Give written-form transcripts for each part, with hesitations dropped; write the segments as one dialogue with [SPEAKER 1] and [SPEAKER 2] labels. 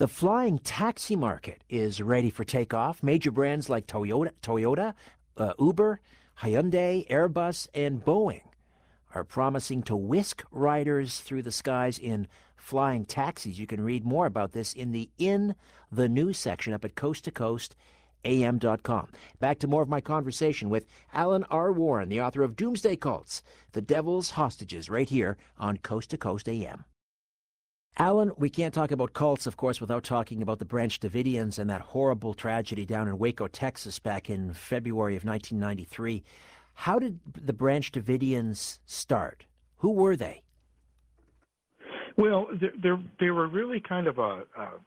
[SPEAKER 1] The flying taxi market is ready for takeoff. Major brands like Toyota, Uber, Hyundai, Airbus, and Boeing are promising to whisk riders through the skies in flying taxis. You can read more about this in the news section up at coasttocoastam.com. Back to more of my conversation with Alan R. Warren, the author of Doomsday Cults, The Devil's Hostages, right here on Coast to Coast AM. Alan, we can't talk about cults, of course, without talking about the Branch Davidians and that horrible tragedy down in Waco, Texas, back in February of 1993. How did the Branch Davidians start? Who were they?
[SPEAKER 2] Well, they were really kind of a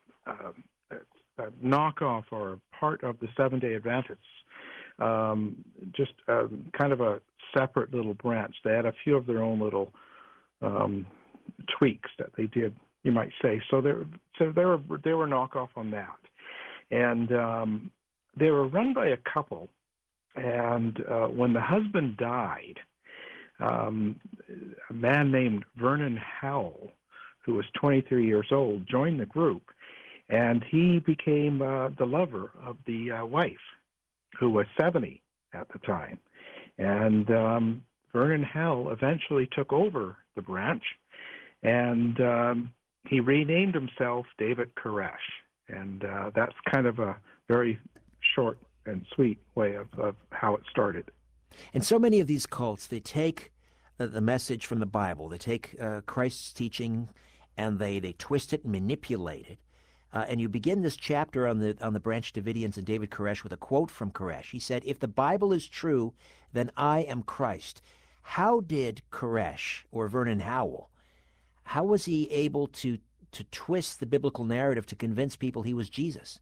[SPEAKER 2] knockoff or part of the Seventh-day Adventists, just kind of a separate little branch. They had a few of their own little tweaks that they did, you might say. So they were knockoff on that, and they were run by a couple. And when the husband died, a man named Vernon Howell, who was 23 years old, joined the group, and he became the lover of the wife, who was 70 at the time. And Vernon Howell eventually took over the branch, and he renamed himself David Koresh. And that's kind of a very short and sweet way of how it started.
[SPEAKER 1] And so many of these cults, they take the message from the Bible, they take Christ's teaching, and they twist it and manipulate it. And you begin this chapter on the Branch Davidians and David Koresh with a quote from Koresh. He said, "If the Bible is true, then I am Christ." How did Koresh, or Vernon Howell, how was he able to twist the biblical narrative to convince people he was Jesus?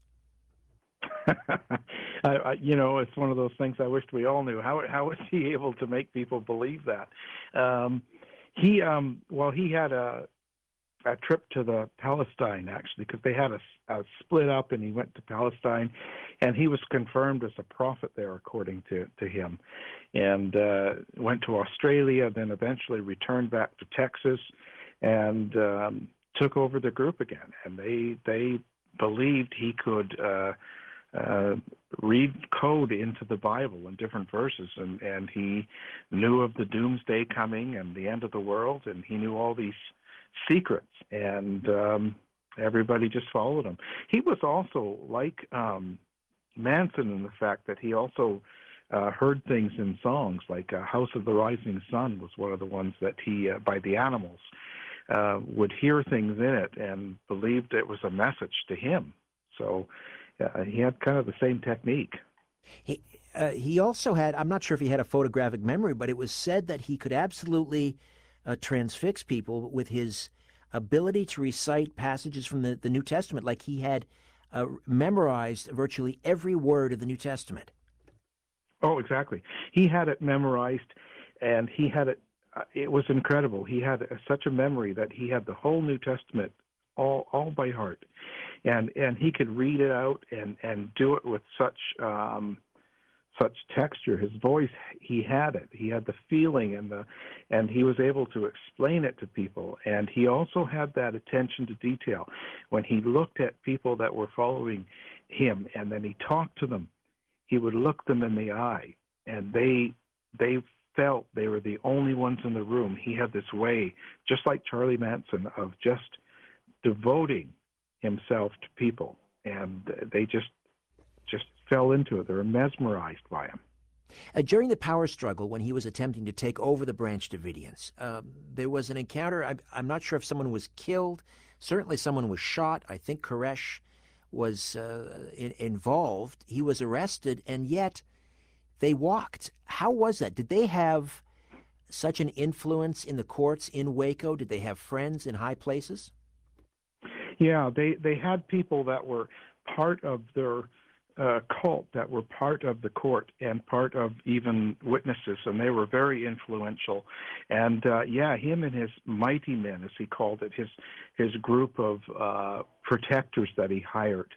[SPEAKER 2] It's one of those things I wished we all knew. How was he able to make people believe that? He had a trip to the Palestine, actually, because they had a split up, and he went to Palestine, and he was confirmed as a prophet there, according to him, and went to Australia, then eventually returned back to Texas, and took over the group again. And they believed he could read code into the Bible in different verses, and he knew of the doomsday coming and the end of the world, and he knew all these secrets, and everybody just followed him. He was also like Manson in the fact that he also heard things in songs, like House of the Rising Sun was one of the ones that he, by the Animals, would hear things in it and believed it was a message to him. So he had kind of the same technique.
[SPEAKER 1] He also had, I'm not sure if he had a photographic memory, but it was said that he could absolutely transfix people with his ability to recite passages from the New Testament, like he had memorized virtually every word of the New Testament.
[SPEAKER 2] Oh, exactly. He had it memorized, and he had it. It was incredible. He had such a memory that he had the whole New Testament all by heart, and he could read it out and do it with such texture. His voice, he had it. He had the feeling, and he was able to explain it to people. And he also had that attention to detail. When he looked at people that were following him, and then he talked to them, he would look them in the eye, and they felt they were the only ones in the room. He had this way, just like Charlie Manson, of just devoting himself to people, and they just fell into it. They were mesmerized by him.
[SPEAKER 1] During the power struggle, when he was attempting to take over the Branch Davidians, there was an encounter. I'm not sure if someone was killed. Certainly someone was shot. I think Koresh was involved. He was arrested, and yet they walked. How was that? Did they have such an influence in the courts in Waco? Did they have friends in high places?
[SPEAKER 2] Yeah, they had people that were part of their cult, that were part of the court and part of even witnesses, and they were very influential. And him and his mighty men, as he called it, his group of protectors that he hired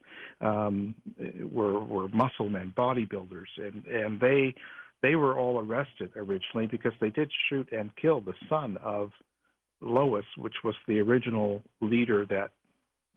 [SPEAKER 2] were muscle men, bodybuilders, and they were all arrested originally because they did shoot and kill the son of Lois, which was the original leader that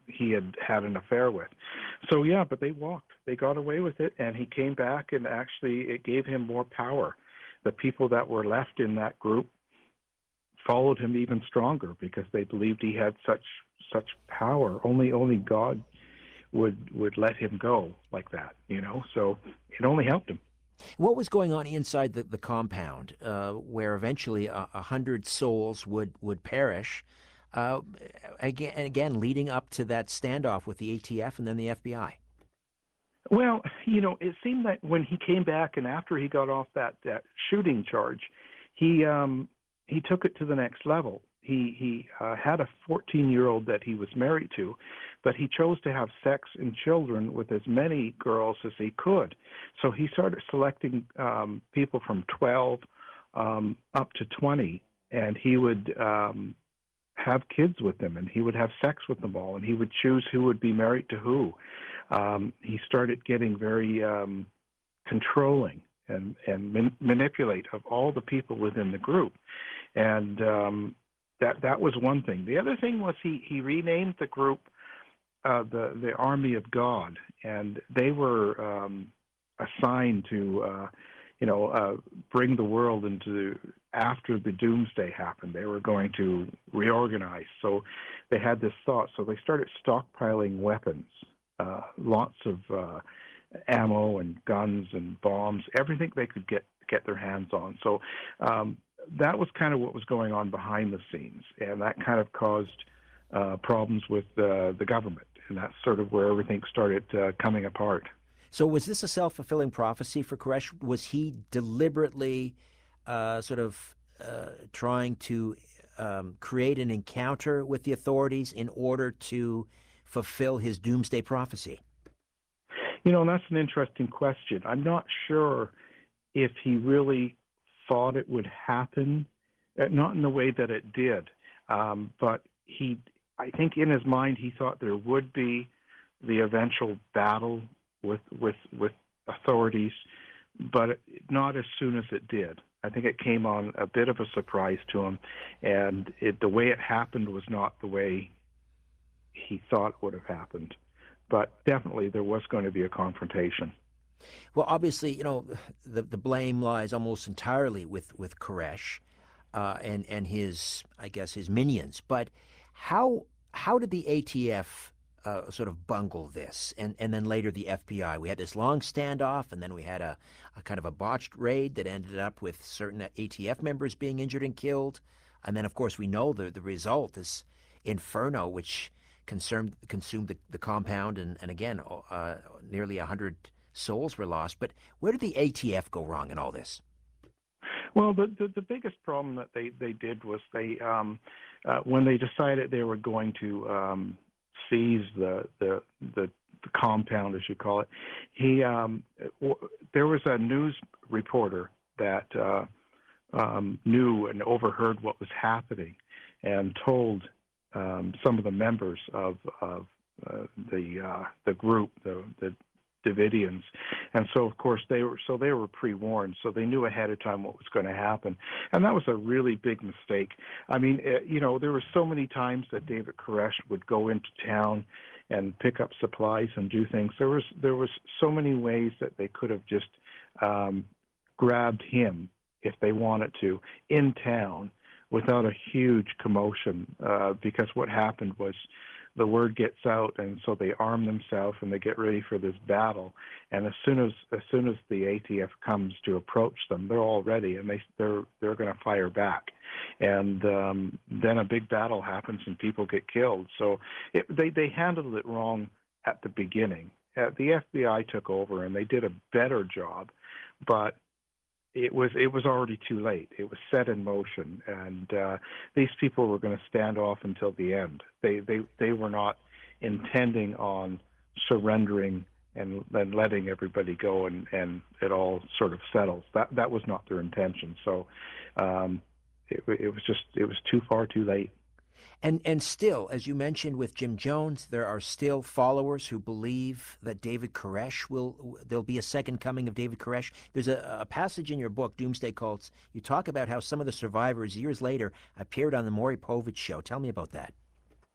[SPEAKER 2] he had had an affair with. So yeah, but they walked. They got away with it, and he came back, and actually it gave him more power. The people that were left in that group followed him even stronger because they believed he had such power. Only God would let him go like that, you know. So it only helped him.
[SPEAKER 1] What was going on inside the compound, where eventually 100 souls would perish? Uh, again, leading up to that standoff with the ATF and then the FBI.
[SPEAKER 2] Well, you know, it seemed that when he came back and after he got off that shooting charge, he took it to the next level. He had a 14-year-old that he was married to, but he chose to have sex and children with as many girls as he could. So he started selecting people from 12 up to 20, and he would have kids with them, and he would have sex with them all, and he would choose who would be married to who. He started getting very controlling and manipulate of all the people within the group, and that was one thing. The other thing was he renamed the group the Army of God, and they were assigned to bring the world into after the doomsday happened. They were going to reorganize, so they had this thought. So they started stockpiling weapons, lots of ammo and guns and bombs, everything they could get their hands on. So that was kind of what was going on behind the scenes, and that kind of caused problems with the government, and that's sort of where everything started coming apart.
[SPEAKER 1] So was this a self-fulfilling prophecy for Koresh? Was he deliberately trying to create an encounter with the authorities in order to fulfill his doomsday prophecy?
[SPEAKER 2] You know, that's an interesting question. I'm not sure if he really thought it would happen, not in the way that it did, but I think in his mind he thought there would be the eventual battle with authorities, but not as soon as it did. I think it came on a bit of a surprise to him, and the way it happened was not the way he thought it would have happened. But definitely there was going to be a confrontation.
[SPEAKER 1] Well, obviously, you know, the blame lies almost entirely with Koresh and his, I guess, his minions. But how did the ATF sort of bungle this, and then later the FBI? We had this long standoff, and then we had a kind of a botched raid that ended up with certain ATF members being injured and killed. And then, of course, we know the result, this inferno, which consumed the compound, and again, nearly 100 souls were lost. But where did the ATF go wrong in all this?
[SPEAKER 2] Well, the biggest problem that they did was they when they decided they were going to seize the compound, as you call it, there was a news reporter that knew and overheard what was happening, and told some of the members of the group, the Davidians, and so of course they were pre-warned, so they knew ahead of time what was going to happen, and that was a really big mistake. I mean, there were so many times that David Koresh would go into town and pick up supplies and do things. There was so many ways that they could have just grabbed him if they wanted to in town without a huge commotion, because what happened was the word gets out, and so they arm themselves and they get ready for this battle. And as soon as the ATF comes to approach them, they're all ready, and they're going to fire back. And then a big battle happens, and people get killed. So they handled it wrong at the beginning. The FBI took over, and they did a better job, but it was already too late. It was set in motion, and these people were going to stand off until the end. They were not intending on surrendering and then letting everybody go, and it all sort of settles. That was not their intention. So it was too far too late.
[SPEAKER 1] And still, as you mentioned with Jim Jones, there are still followers who believe that David Koresh there'll be a second coming of David Koresh. There's a passage in your book, Doomsday Cults. You talk about how some of the survivors years later appeared on the Maury Povich show. Tell me about that.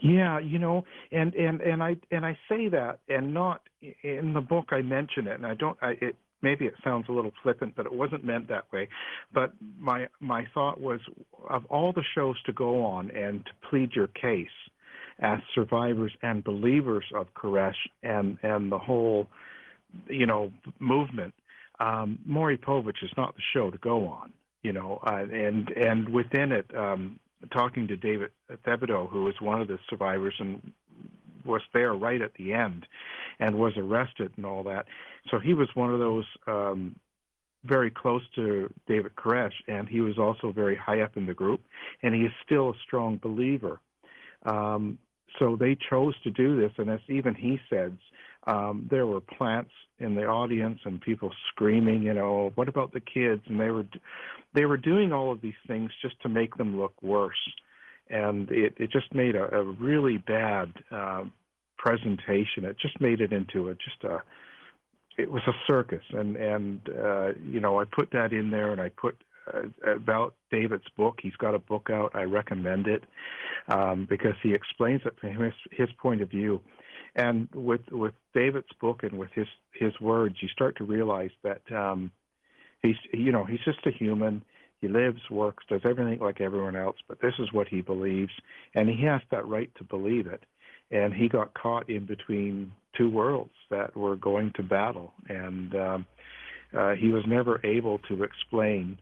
[SPEAKER 2] Yeah, and I say that, and not in the book I mention it, and I don't. It maybe it sounds a little flippant, but it wasn't meant that way. But my thought was, of all the shows to go on and to plead your case as survivors and believers of Koresh and the whole movement, Maury Povich is not the show to go on. And within it, talking to David Thibodeau, who was one of the survivors and was there right at the end and was arrested and all that. So he was one of those very close to David Koresh, and he was also very high up in the group, and he is still a strong believer. So they chose to do this, and as even he says, there were plants in the audience and people screaming, what about the kids? And they were doing all of these things just to make them look worse, and it just made a really bad presentation. It just made it into it was a circus, and I put that in there, and I put about David's book. He's got a book out. I recommend it because he explains it from his point of view. And with David's book and with his words, you start to realize that he's just a human. He lives, works, does everything like everyone else, but this is what he believes, and he has that right to believe it. And he got caught in between two worlds that were going to battle, and he was never able to explain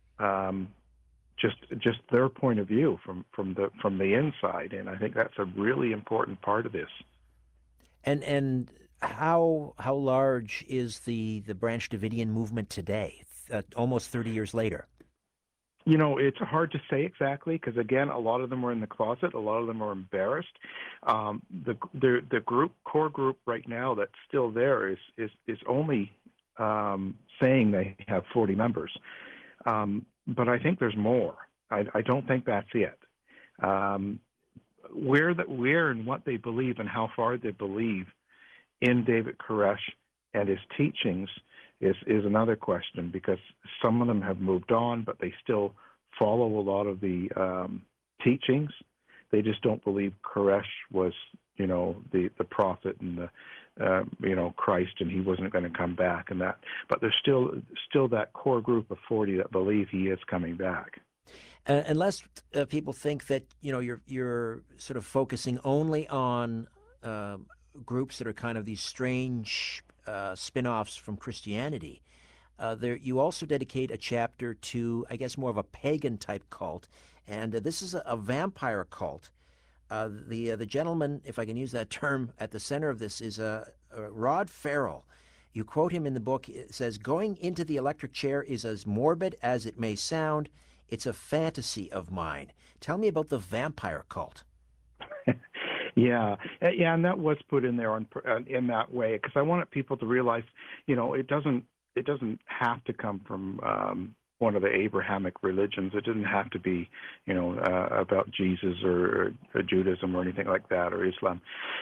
[SPEAKER 2] just their point of view from the inside. And I think that's a really important part of this.
[SPEAKER 1] And how large is the Branch Davidian movement today, almost 30 years later?
[SPEAKER 2] It's hard to say exactly because, again, a lot of them were in the closet. A lot of them are embarrassed. The core group right now that's still there is only saying they have 40 members. But I think there's more. I don't think that's it. Where and what they believe and how far they believe in David Koresh and his teachings is another question, because some of them have moved on, but they still follow a lot of the teachings. They just don't believe Koresh was, the prophet and the Christ, and he wasn't going to come back and that. But there's still that core group of 40 that believe he is coming back.
[SPEAKER 1] Unless people think that you're sort of focusing only on groups that are kind of these strange spin-offs from Christianity, you also dedicate a chapter to, I guess, more of a pagan type cult, and this is a vampire cult. The gentleman, if I can use that term, at the center of this is Rod Farrell. You quote him in the book. It says, "Going into the electric chair is as morbid as it may sound. It's a fantasy of mine." Tell me about the vampire cult.
[SPEAKER 2] Yeah, and that was put in there in that way because I wanted people to realize, it doesn't have to come from one of the Abrahamic religions. It didn't have to be, about Jesus or Judaism or anything like that, or Islam.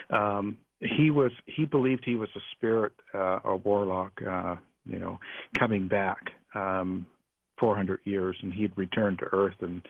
[SPEAKER 2] He believed he was a spirit, a warlock, coming back 400 years, and he'd return to Earth and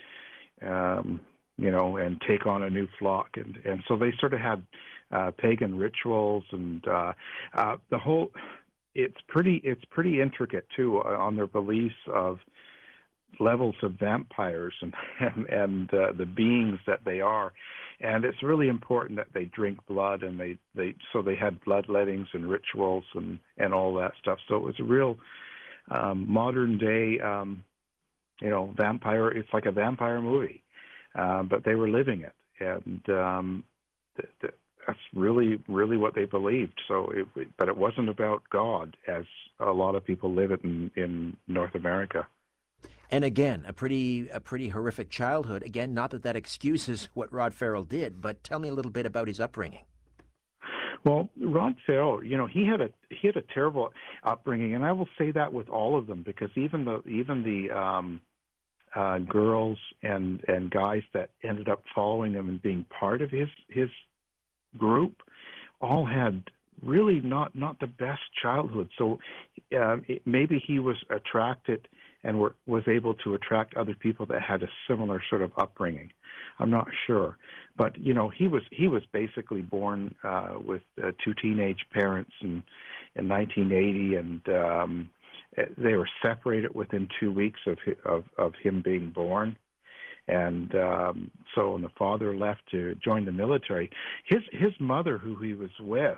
[SPEAKER 2] and take on a new flock, and so they sort of had pagan rituals and the whole. It's pretty intricate too on their beliefs of levels of vampires and the beings that they are, and it's really important that they drink blood, and they had bloodlettings and rituals and all that stuff. So it was a real modern day vampire. It's like a vampire movie, but they were living it, and that's really, really what they believed. So, but it wasn't about God, as a lot of people live it in North America.
[SPEAKER 1] And again, a pretty horrific childhood. Again, not that excuses what Rod Farrell did, but tell me a little bit about his upbringing.
[SPEAKER 2] Well, Rod Farrell, he had a terrible upbringing, and I will say that with all of them, because even the girls and guys that ended up following him and being part of his group all had really not the best childhood. So maybe he was attracted and was able to attract other people that had a similar sort of upbringing. I'm not sure, but he was basically born with two teenage parents in 1980, and they were separated within 2 weeks of him being born. And so when the father left to join the military, his mother, who he was with,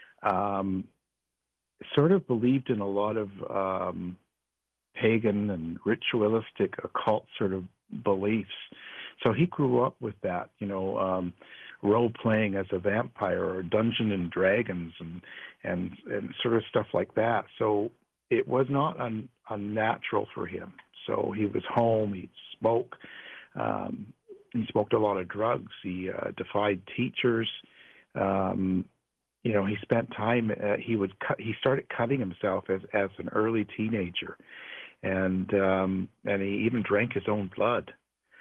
[SPEAKER 2] sort of believed in a lot of pagan and ritualistic occult sort of beliefs. So he grew up with that, role playing as a vampire or Dungeons and Dragons and sort of stuff like that. So it was not unnatural for him. So he was home. He spoke. He smoked a lot of drugs. He defied teachers. He spent time. He started cutting himself as an early teenager, and he even drank his own blood.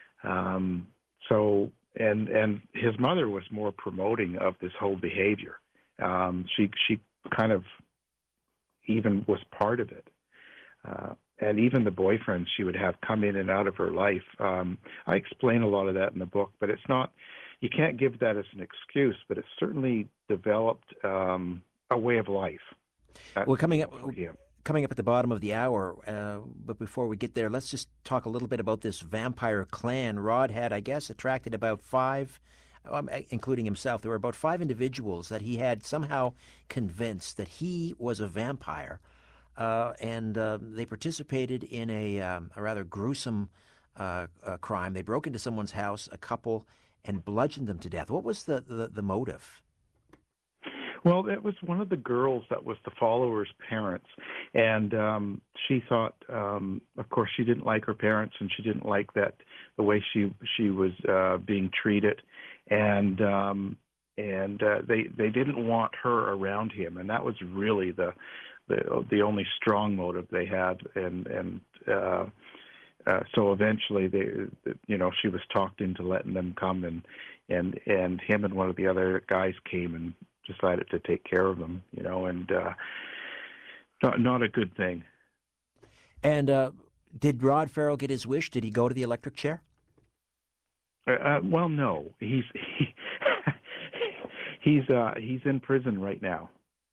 [SPEAKER 2] So his mother was more promoting of this whole behavior. She kind of even was part of it. And even the boyfriends she would have come in and out of her life. I explain a lot of that in the book, but it's not, you can't give that as an excuse, but it certainly developed a way of life.
[SPEAKER 1] Well, coming up at the bottom of the hour, but before we get there, let's just talk a little bit about this vampire clan. Rod had, I guess, attracted about five, including himself. There were about 5 individuals that he had somehow convinced that he was a vampire. And they participated in a rather gruesome crime. They broke into someone's house, a couple, and bludgeoned them to death. What was the motive?
[SPEAKER 2] Well, it was one of the girls that was the follower's parents, and she thought, of course, she didn't like her parents, and she didn't like the way she was being treated, and they didn't want her around him, and that was really the only strong motive they had, and so eventually she was talked into letting them come, and him and one of the other guys came and decided to take care of them, and not a good thing.
[SPEAKER 1] And did Rod Ferrell get his wish? Did he go to the electric chair?
[SPEAKER 2] Well, no, he's in prison right now.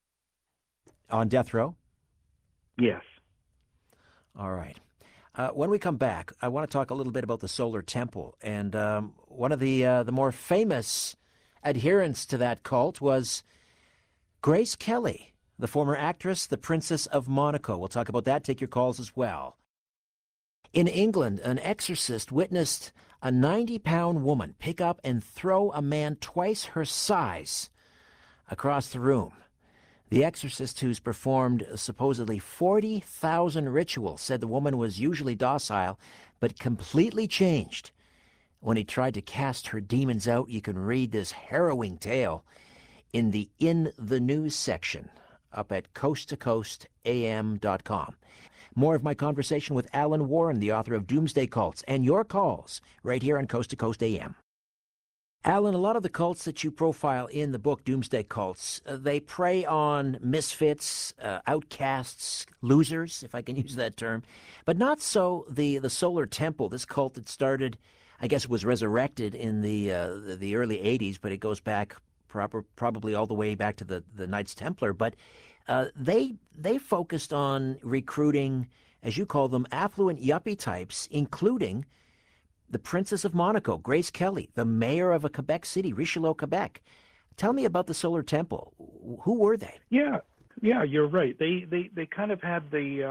[SPEAKER 1] On death row?
[SPEAKER 2] Yes.
[SPEAKER 1] All right. When we come back, I want to talk a little bit about the Solar Temple. And one of the more famous adherents to that cult was Grace Kelly, the former actress, the Princess of Monaco. We'll talk about that. Take your calls as well. In England, an exorcist witnessed a 90-pound woman pick up and throw a man twice her size across the room. The exorcist, who's performed supposedly 40,000 rituals, said the woman was usually docile, but completely changed when he tried to cast her demons out. You can read this harrowing tale in the News section up at coasttocoastam.com. More of my conversation with Alan Warren, the author of Doomsday Cults, and your calls right here on Coast to Coast AM. Alan, a lot of the cults that you profile in the book, Doomsday Cults, they prey on misfits, outcasts, losers, if I can use that term, but not so the Solar Temple, this cult that started, I guess it was resurrected in the early 80s, but it goes back probably all the way back to the Knights Templar. But they focused on recruiting, as you call them, affluent yuppie types, including the Princess of Monaco, Grace Kelly, the mayor of a Quebec city, Richelieu, Quebec. Tell me about the Solar Temple. Who were they?
[SPEAKER 2] Yeah, you're right. They kind of had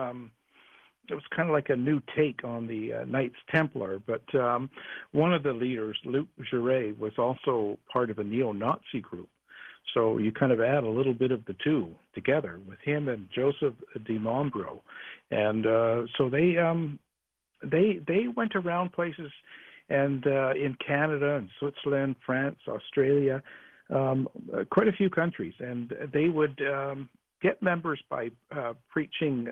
[SPEAKER 2] it was kind of like a new take on the Knights Templar, but one of the leaders, Luc Jouret, was also part of a neo-Nazi group. So you kind of add a little bit of the two together with him and Joseph de Montbreau. And so they went around places and in Canada and Switzerland, France, Australia, quite a few countries. And they would get members by preaching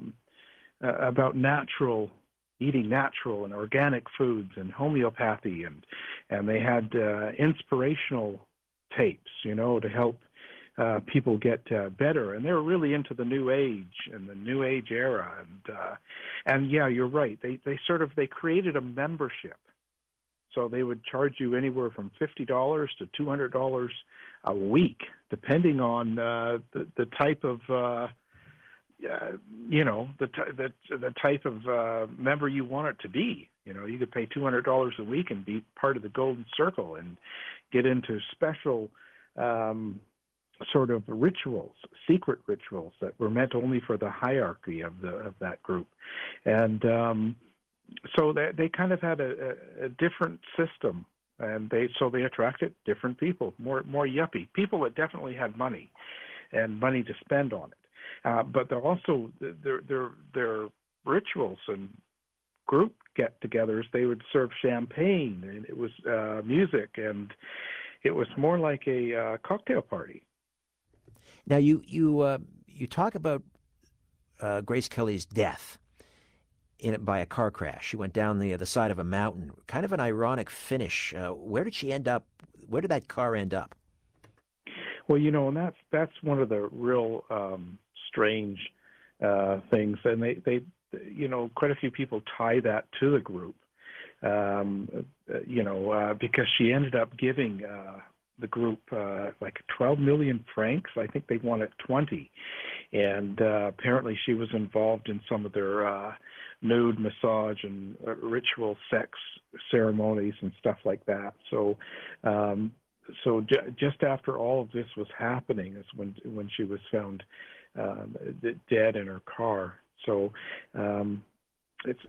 [SPEAKER 2] about eating natural and organic foods and homeopathy. And they had inspirational tapes, to help people get better, and they're really into the New Age and the New Age era, and yeah, you're right. They created a membership, so they would charge you anywhere from $50 to $200 a week, depending on the type of the type of member you want it to be. You could pay $200 a week and be part of the Golden Circle and get into special sort of rituals, secret rituals that were meant only for the hierarchy of that group, and so they kind of had a different system, and they attracted different people, more yuppie people that definitely had money and money to spend on it, but they're also their rituals and group get-togethers. They would serve champagne, and it was music, and it was more like a cocktail party.
[SPEAKER 1] Now, you talk about Grace Kelly's death by a car crash. She went down the side of a mountain. Kind of an ironic finish. Where did she end up? Where did that car end up?
[SPEAKER 2] Well, and that's one of the real strange things, and they quite a few people tie that to the group, because she ended up giving the group like 12 million francs. I think they wanted 20, and apparently she was involved in some of their nude massage and ritual sex ceremonies and stuff like that. So just after all of this was happening is when she was found dead in her car. So it's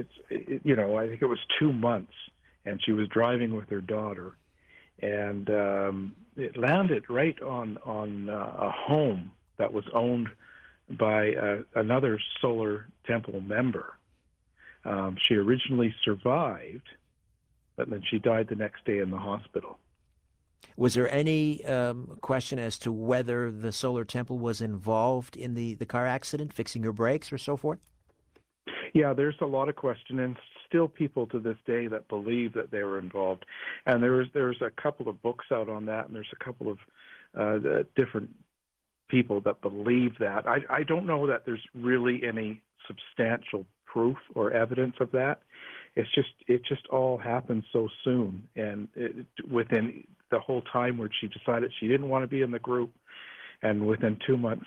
[SPEAKER 2] I think it was 2 months, and she was driving with her daughter, and it landed right on a home that was owned by another Solar Temple member. She originally survived, but then she died the next day in the hospital.
[SPEAKER 1] Was there any question as to whether the Solar Temple was involved in the car accident, fixing her brakes or so forth?
[SPEAKER 2] Yeah, there's a lot of question, and still people to this day that believe that they were involved. And there's a couple of books out on that, and there's a couple of different people that believe that. I don't know that there's really any substantial proof or evidence of that. It just all happened so soon, and within the whole time where she decided she didn't want to be in the group, and within 2 months,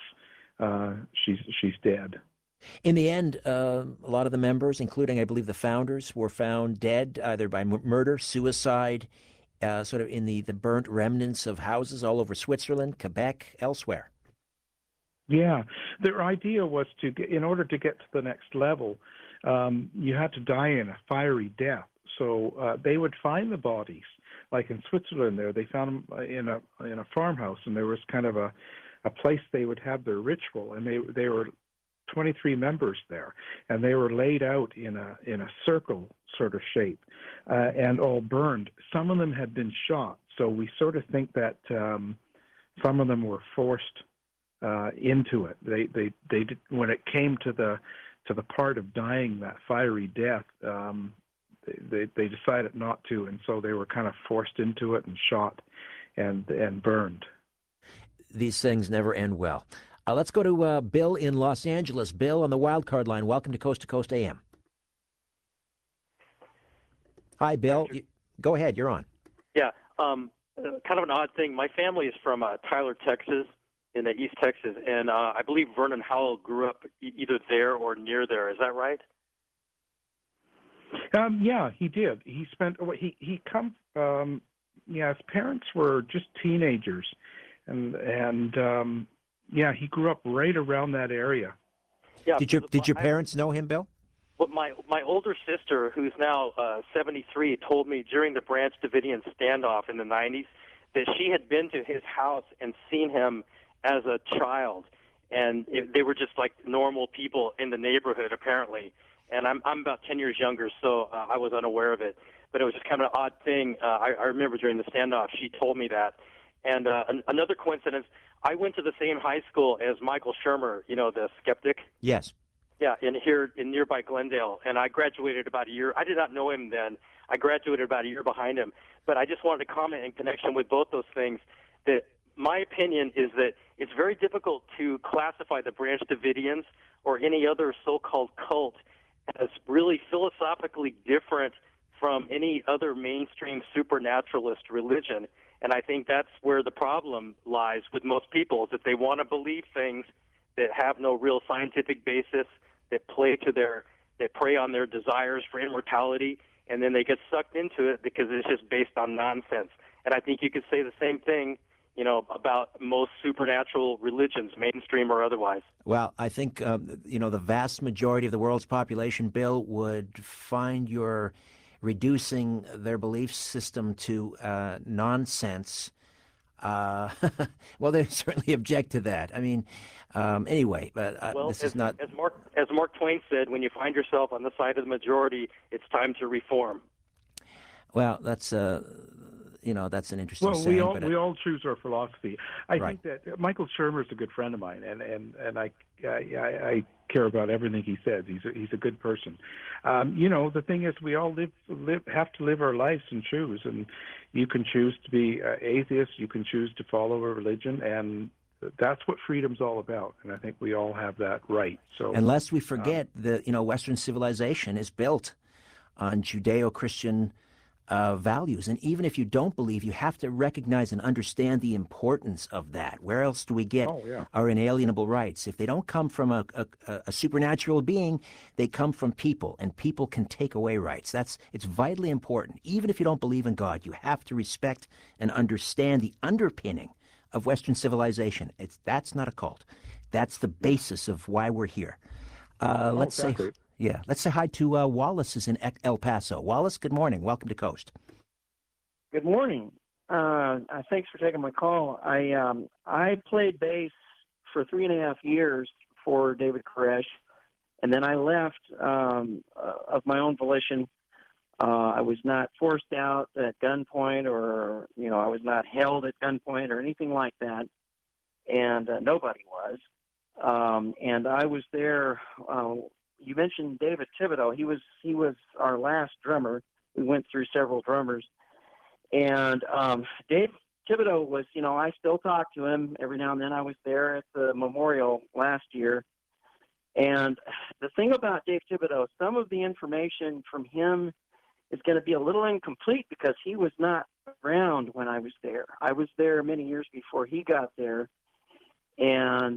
[SPEAKER 2] she's dead.
[SPEAKER 1] In the end, a lot of the members, including, I believe, the founders, were found dead either by murder, suicide, sort of in the burnt remnants of houses all over Switzerland, Quebec, elsewhere.
[SPEAKER 2] Yeah, their idea was in order to get to the next level, you had to die in a fiery death. So they would find the bodies, like in Switzerland. They found them in a farmhouse, and there was kind of a place they would have their ritual, and they were 23 members there, and they were laid out in a circle sort of shape, and all burned. Some of them had been shot, so we sort of think that some of them were forced into it. They did, when it came to the part of dying that fiery death, they decided not to, and so they were kind of forced into it and shot and burned.
[SPEAKER 1] These things never end well. Let's go to Bill in Los Angeles. Bill on the wildcard line. Welcome to Coast AM. Hi, Bill. Go ahead. You're on.
[SPEAKER 3] Yeah. Kind of an odd thing. My family is from Tyler, Texas, in East Texas, and I believe Vernon Howell grew up either there or near there. Is that right?
[SPEAKER 2] Yeah, he did. He spent. He come. His parents were just teenagers, and yeah, he grew up right around that area.
[SPEAKER 3] Yeah.
[SPEAKER 1] Did your parents know him, Bill?
[SPEAKER 3] Well, my older sister, who's now 73, told me during the Branch Davidian standoff in the 90s that she had been to his house and seen him as a child, and they were just like normal people in the neighborhood, apparently. And I'm about 10 years younger, so I was unaware of it. But it was just kind of an odd thing. I remember during the standoff, she told me that. And another coincidence, I went to the same high school as Michael Shermer, the skeptic.
[SPEAKER 1] Yes. Yeah,
[SPEAKER 3] in nearby Glendale. And I graduated about a year. I did not know him then. I graduated about a year behind him. But I just wanted to comment in connection with both those things that my opinion is that it's very difficult to classify the Branch Davidians or any other so-called cult as really philosophically different from any other mainstream supernaturalist religion. And I think that's where the problem lies with most people, is that they want to believe things that have no real scientific basis, that prey on their desires for immortality, and then they get sucked into it because it's just based on nonsense. And I think you could say the same thing, about most supernatural religions, mainstream or otherwise.
[SPEAKER 1] Well, I think, the vast majority of the world's population, Bill, would find your reducing their belief system to nonsense. Well, they certainly object to that. I mean, anyway, but this is not...
[SPEAKER 3] As Mark Twain said, when you find yourself on the side of the majority, it's time to reform.
[SPEAKER 1] Well, that's that's an interesting
[SPEAKER 2] well,
[SPEAKER 1] saying.
[SPEAKER 2] We all choose our philosophy. I
[SPEAKER 1] Right.
[SPEAKER 2] think that Michael Shermer is a good friend of mine, and I care about everything he says. He's a good person. The thing is, we all have to live our lives and choose. And you can choose to be atheist. You can choose to follow a religion, and that's what freedom's all about. And I think we all have that right. So
[SPEAKER 1] Unless we forget that Western civilization is built on Judeo-Christian values. And even if you don't believe, you have to recognize and understand the importance of that. Where else do we get our inalienable rights? If they don't come from a supernatural being, they come from people, and people can take away rights. It's vitally important. Even if you don't believe in God, you have to respect and understand the underpinning of Western civilization. That's not a cult. That's the basis of why we're here. Let's say hi to Wallace is in El Paso. Wallace, good morning. Welcome to Coast.
[SPEAKER 4] Good morning. Thanks for taking my call. I played bass for 3.5 years for David Koresh, and then I left of my own volition. I was not forced out at gunpoint, or I was not held at gunpoint or anything like that, and nobody was. And I was there. You mentioned David Thibodeau. He was our last drummer. We went through several drummers, and Dave Thibodeau was. I still talk to him every now and then. I was there at the memorial last year, and the thing about Dave Thibodeau, some of the information from him is going to be a little incomplete because he was not around when I was there. I was there many years before he got there, and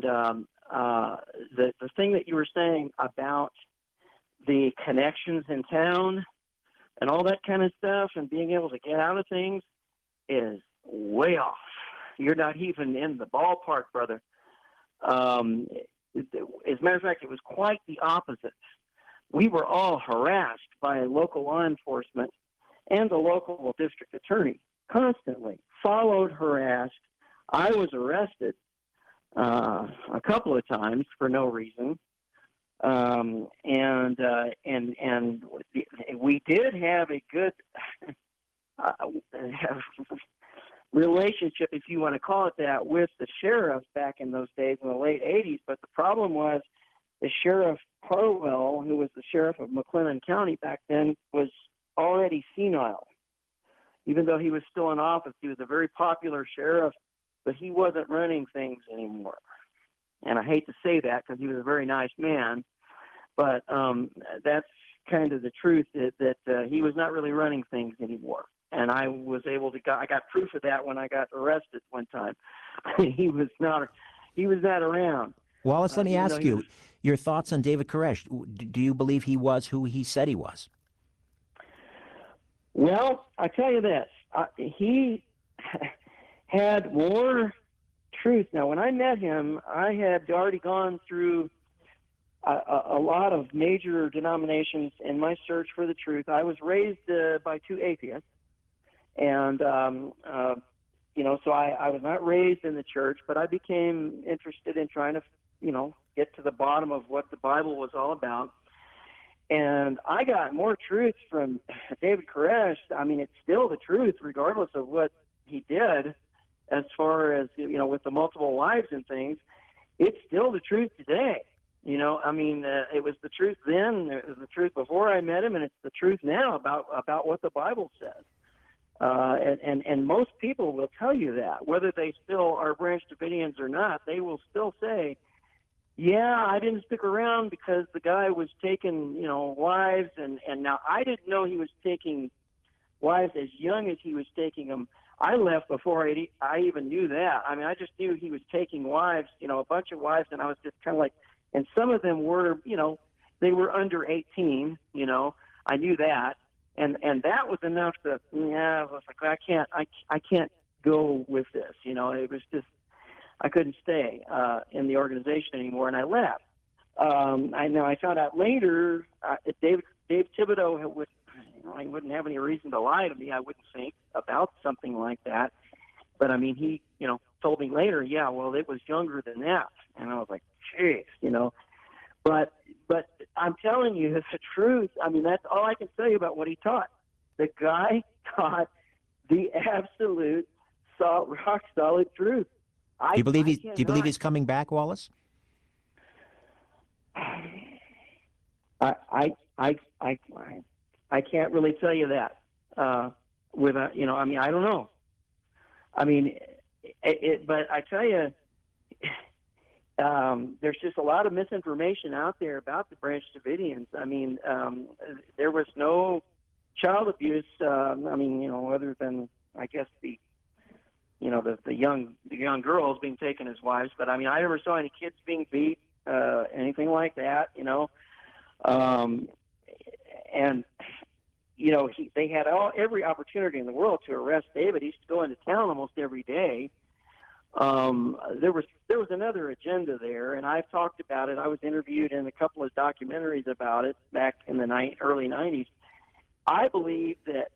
[SPEAKER 4] the thing that you were saying about the connections in town and all that kind of stuff and being able to get out of things is way off. You're not even in the ballpark, brother. As a matter of fact, it was quite the opposite. We were all harassed by local law enforcement and the local district attorney, constantly followed, harassed. I was arrested a couple of times for no reason, and we did have a good relationship, if you want to call it that, with the sheriff back in those days in the late 80s. But the problem was the Sheriff Harwell, who was the sheriff of McLennan County back then, was already senile. Even though he was still in office, he was a very popular sheriff, but he wasn't running things anymore. And I hate to say that because he was a very nice man, but that's kind of the truth, that he was not really running things anymore. And I was able to I got proof of that when I got arrested one time. he was not around.
[SPEAKER 1] Wallace, let me ask you your thoughts on David Koresh. Do you believe he was who he said he was?
[SPEAKER 4] Well, I tell you this, he had more truth. Now, when I met him, I had already gone through a lot of major denominations in my search for the truth. I was raised by two atheists, and so I was not raised in the church, but I became interested in trying to, get to the bottom of what the Bible was all about. And I got more truth from David Koresh. I mean, it's still the truth, regardless of what he did, as far as, with the multiple wives and things. It's still the truth today. It was the truth then, it was the truth before I met him, and it's the truth now about what the Bible says. And most people will tell you that, whether they still are Branch Davidians or not, they will still say, yeah, I didn't stick around because the guy was taking, wives, and now I didn't know he was taking wives as young as he was taking them. I left before I even knew that. I mean, I just knew he was taking wives, a bunch of wives, and I was just kind of like, and some of them were, they were under 18, I knew that. And that was enough to, I was like, I can't go with this, it was just, I couldn't stay in the organization anymore, and I left. I found out later Dave Thibodeau would, he wouldn't have any reason to lie to me, I wouldn't think, about something like that. But I mean, he, told me later, yeah, well, it was younger than that, and I was like, jeez, But I'm telling you, it's the truth. I mean, that's all I can tell you about what he taught. The guy taught the absolute rock solid truth.
[SPEAKER 1] Do you believe he's coming back, Wallace?
[SPEAKER 4] I can't really tell you that. I mean, I don't know. I mean, but I tell you, there's just a lot of misinformation out there about the Branch Davidians. I mean, there was no child abuse. Other than, I guess, the young girls being taken as wives. But I mean, I never saw any kids being beat, anything like that. They had every opportunity in the world to arrest David. He used to go into town almost every day. There was another agenda there, and I've talked about it. I was interviewed in a couple of documentaries about it back in the early 90s. I believe that,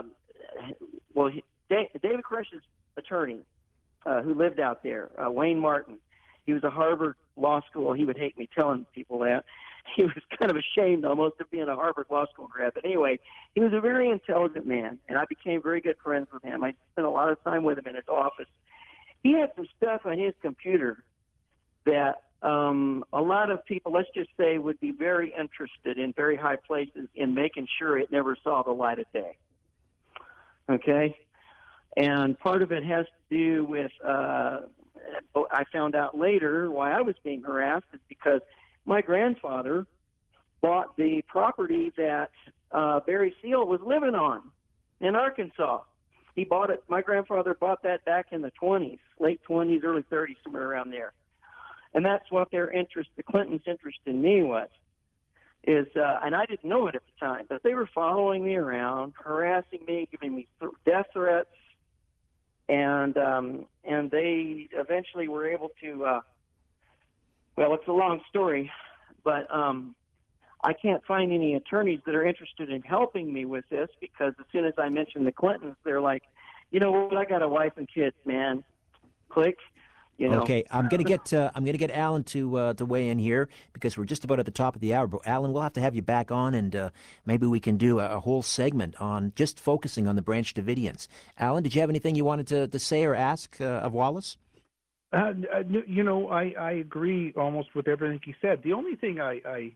[SPEAKER 4] David Koresh's attorney, who lived out there, Wayne Martin, he was a Harvard Law School. He would hate me telling people that. He was kind of ashamed almost of being a Harvard Law School grad. But anyway, he was a very intelligent man, and I became very good friends with him. I spent a lot of time with him in his office. He had some stuff on his computer that a lot of people, let's just say, would be very interested in very high places in making sure it never saw the light of day. Okay? And part of it has to do with, I found out later why I was being harassed is because my grandfather bought the property that Barry Seal was living on in Arkansas. He bought it. My grandfather bought that back in the 20s, late 20s, early 30s, somewhere around there. And that's what the Clintons' interest in me was. And I didn't know it at the time, but they were following me around, harassing me, giving me death threats, and they eventually were able to. It's a long story, but I can't find any attorneys that are interested in helping me with this because as soon as I mention the Clintons, they're like, you know what? I got a wife and kids, man. Click.
[SPEAKER 1] Okay, I'm gonna get Alan to weigh in here because we're just about at the top of the hour. But Alan, we'll have to have you back on, and maybe we can do a whole segment on just focusing on the Branch Davidians. Alan, did you have anything you wanted to say or ask of Wallace?
[SPEAKER 2] I agree almost with everything he said. The only thing I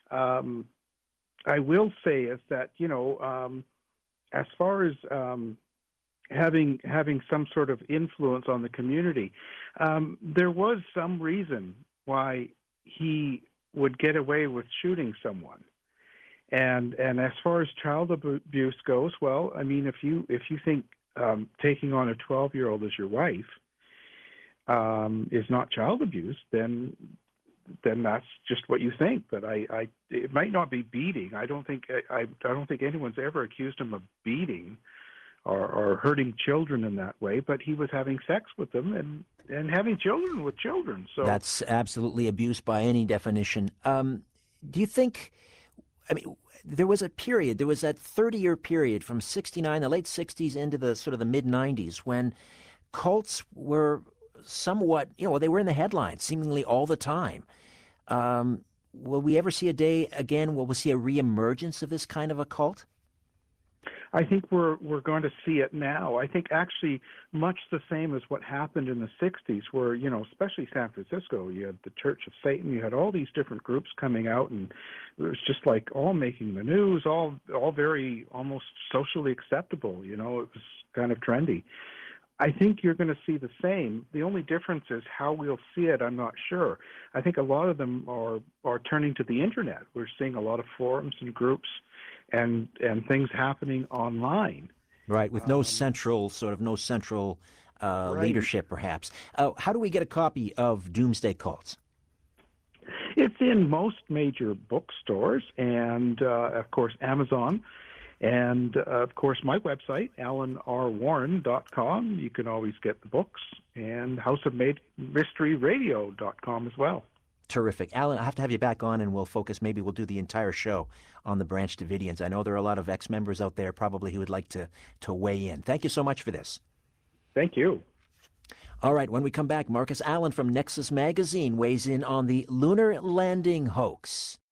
[SPEAKER 2] will say is that as far as having some sort of influence on the community, there was some reason why he would get away with shooting someone. And as far as child abuse goes, well, I mean, if you think taking on a 12-year-old as your wife is not child abuse, then that's just what you think. But it might not be beating. I don't think anyone's ever accused him of beating or hurting children in that way. But he was having sex with them and having children with children. So
[SPEAKER 1] that's absolutely abuse by any definition. Do you think? I mean, there was that 30-year period from '69, the late '60s, into the sort of the mid '90s when cults were somewhat, they were in the headlines seemingly all the time. Will we ever see a day again? Will we see a reemergence of this kind of a cult?
[SPEAKER 2] I think we're going to see it now. I think actually much the same as what happened in the 60s, where, especially San Francisco, you had the Church of Satan, you had all these different groups coming out, and it was just like all making the news, all very almost socially acceptable. It was kind of trendy. I think you're going to see the same. The only difference is how we'll see it, I'm not sure. I think a lot of them are turning to the internet. We're seeing a lot of forums and groups and things happening online.
[SPEAKER 1] Right, with no central
[SPEAKER 2] Right.
[SPEAKER 1] leadership, perhaps. How do we get a copy of Doomsday Cults?
[SPEAKER 2] It's in most major bookstores and, of course, Amazon. And, of course, my website, alanrwarren.com. You can always get the books, and houseofmysteryradio.com as well.
[SPEAKER 1] Terrific. Alan, I have to have you back on, and maybe we'll do the entire show on the Branch Davidians. I know there are a lot of ex-members out there probably who would like to weigh in. Thank you so much for this.
[SPEAKER 2] Thank you.
[SPEAKER 1] All right, when we come back, Marcus Allen from Nexus Magazine weighs in on the lunar landing hoax.